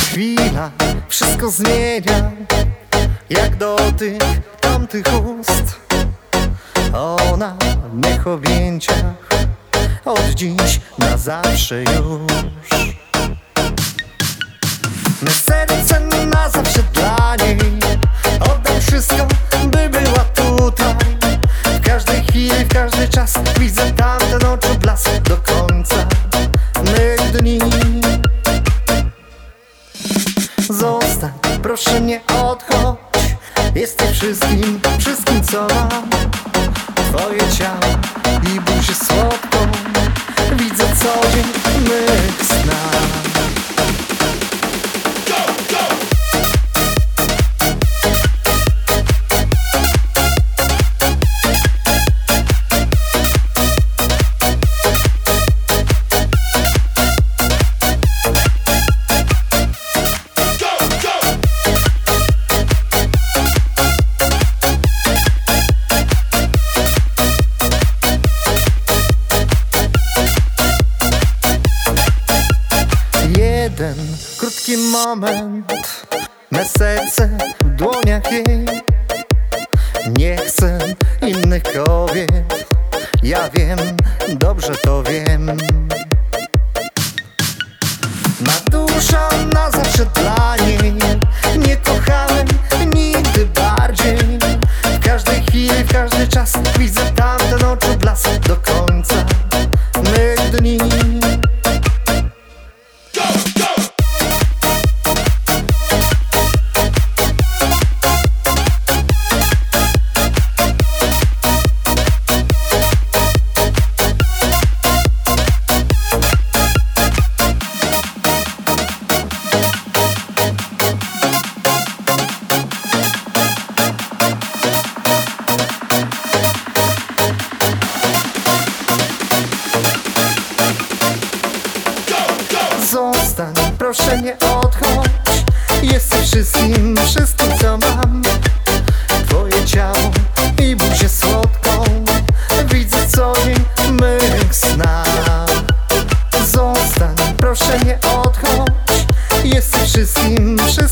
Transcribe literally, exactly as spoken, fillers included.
chwila wszystko zmienia, jak dotyk tamtych ust. Ona w mych objęciach od dziś na zawsze już. Me serce na zawsze dla niej oddam wszystko, by była tutaj. W każdej chwili, w każdy czas widzę tamten oczu blask do końca mych dni. Zostań, proszę nie odchodź. Jesteś wszystkim, wszystkim co mam. Twoje ciało i buzię słodką widzę co dzień w mych snach. Jeden krótki moment, me serce w dłoniach jej. Nie chcę innych kobiet, ja wiem, dobrze to wiem. Ma dusza na zawsze dla niej, nie kochałem nigdy bardziej. W każdej chwili, w każdy czas widzę tamten oczu blask do końca mych dni. Zostań, proszę nie odchodź. Jesteś wszystkim, wszystkim co mam. Twoje ciało i buzię słodką widzę co dzień w mych snach. Zostań, proszę nie odchodź. Jesteś wszystkim, wszystkim